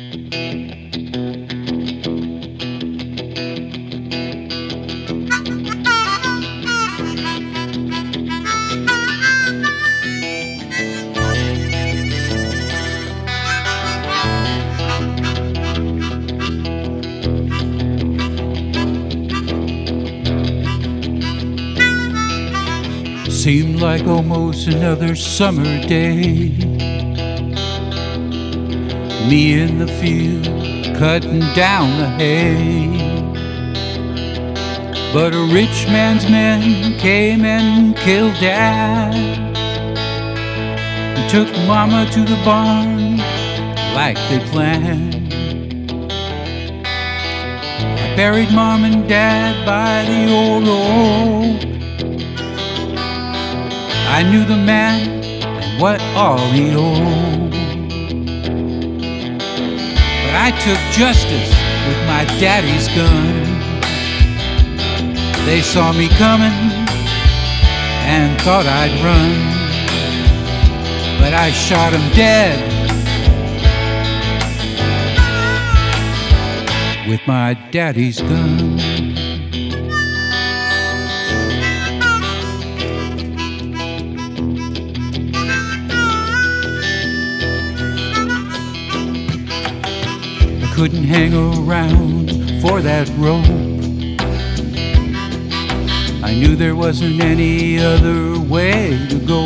Seemed like almost another summer day. Me in the field, cutting down the hay. But a rich man's men came and killed Dad and took Mama to the barn like they planned. I buried Mom and Dad by the old oak. I knew the man and what all he owed. But I took justice with my daddy's gun. They saw me coming and thought I'd run, but I shot him dead with my daddy's gun. Couldn't hang around for that rope. I knew there wasn't any other way to go.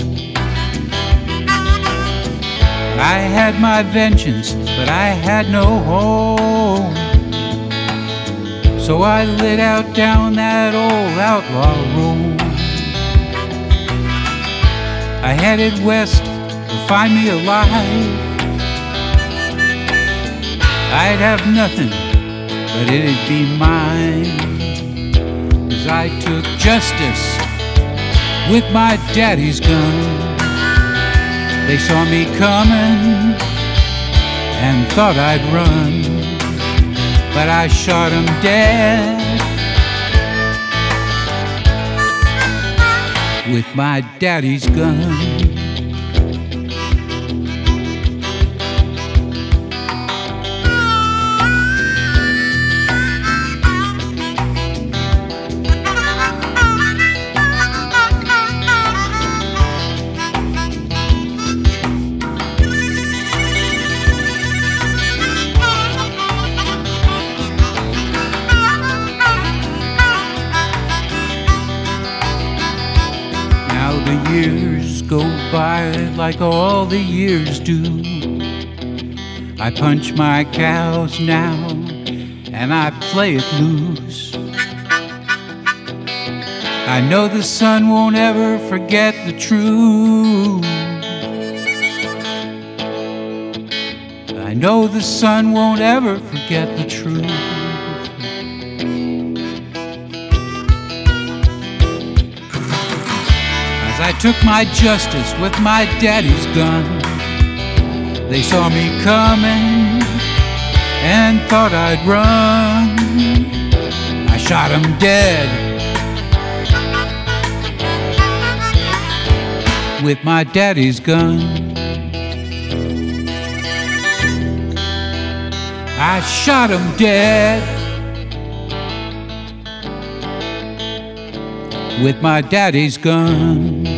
I had my vengeance, but I had no hope. So I lit out down that old outlaw road. I headed west to find me alive. I'd have nothing, but it'd be mine. 'Cause I took justice with my daddy's gun. They saw me coming and thought I'd run, but I shot him dead with my daddy's gun. The years go by like all the years do. I punch my cows now and I play it loose. I know the sun won't ever forget the truth. I know the sun won't ever forget the truth. I took my justice with my daddy's gun. They saw me coming and thought I'd run. I shot him dead with my daddy's gun. I shot him dead with my daddy's gun.